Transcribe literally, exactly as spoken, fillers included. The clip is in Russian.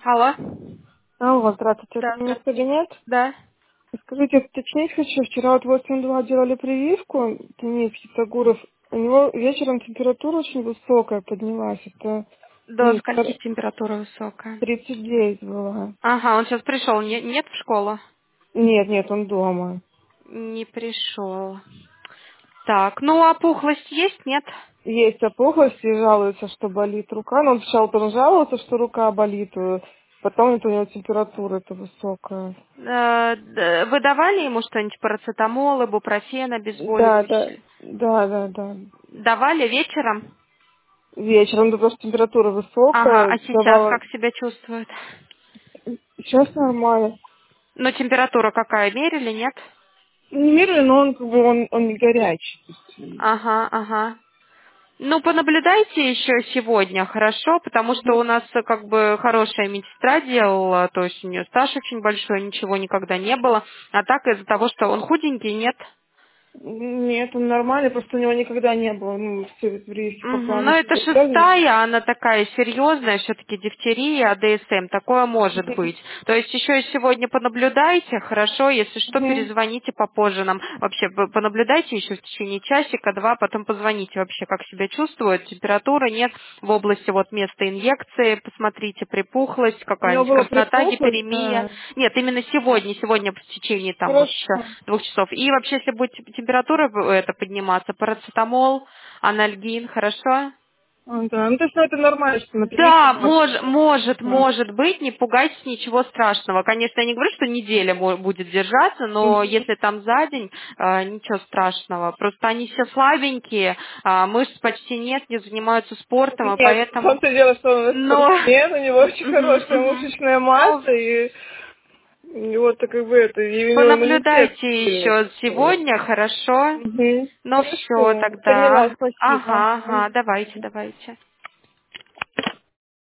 Алло. Алло, здравствуйте, это Да, немец здравствуйте. кабинет. Да. Скажите, уточнить хочу, вчера вот восемь два делали прививку, Денис Фитогуров, у него вечером температура очень высокая поднялась, это До ну, скольки температура высокая? тридцать девять была. Ага, он сейчас пришел. Не- нет в школу? Нет, нет, он дома. Не пришел. Так, ну опухлость есть, нет? Есть опухлость и жалуется, что болит рука, но он сначала тоже жаловался, что рука болит, э, потом это у него температура это высокая. Э, д- Вы давали ему что-нибудь, парацетамол, ибупрофен, Да, да, обезболивающее? да, да, да. Давали вечером? Вечером, да, потому что температура Ага, высокая, а сейчас давала. как себя чувствует? Сейчас нормально. Ну, температура какая, мерили, нет? Не меряю, но он как бы он, он не горячий. Ага, ага. Ну, понаблюдайте еще сегодня, хорошо, потому что Мгм. у нас э, как бы хорошая медсестра делала, то есть у нее стаж очень большой, ничего никогда не было. А так из-за того, что он худенький, нет. Нет, он нормальный, просто у него никогда не было. Ну, все прививки по Мгм. плану Но это всегда делали. шестая, она такая серьезная, все-таки дифтерия, АДСМ, такое может Мгм. быть. То есть еще и сегодня понаблюдайте, хорошо, если что, Мгм. перезвоните попозже нам. Вообще, вы понаблюдайте еще в течение часика-два, потом позвоните вообще, как себя чувствует, температура, нет, в области вот места инъекции, посмотрите, припухлость, У него какая-нибудь было краснота, припухлость, гиперемия. а, Нет, именно сегодня, сегодня в течение там вот еще хорошо. двух часов. И вообще, если будет температура э, это подниматься, парацетамол, анальгин, хорошо? А, да, ну то есть ну, это нормально, что на прививке Да, может. мож- может, Да. может быть, не пугайтесь, ничего страшного. Конечно, я не говорю, что неделя мо- будет держаться, но Мгм. если там за день, э, ничего страшного. Просто они все слабенькие, а, мышц почти нет, не занимаются спортом, и Нет, в поэтому... том-то дело, что он у нас Но... спортсмен, у него очень Мгм, хорошая мгм. мышечная Ну, масса, и, и вот так как бы это, и у него иммунитет понаблюдайте сильный еще такой. сегодня, хорошо? Мгм. Ну все Хорошо, поняла, тогда. спасибо. Ага, Мгм. ага, давайте, давайте.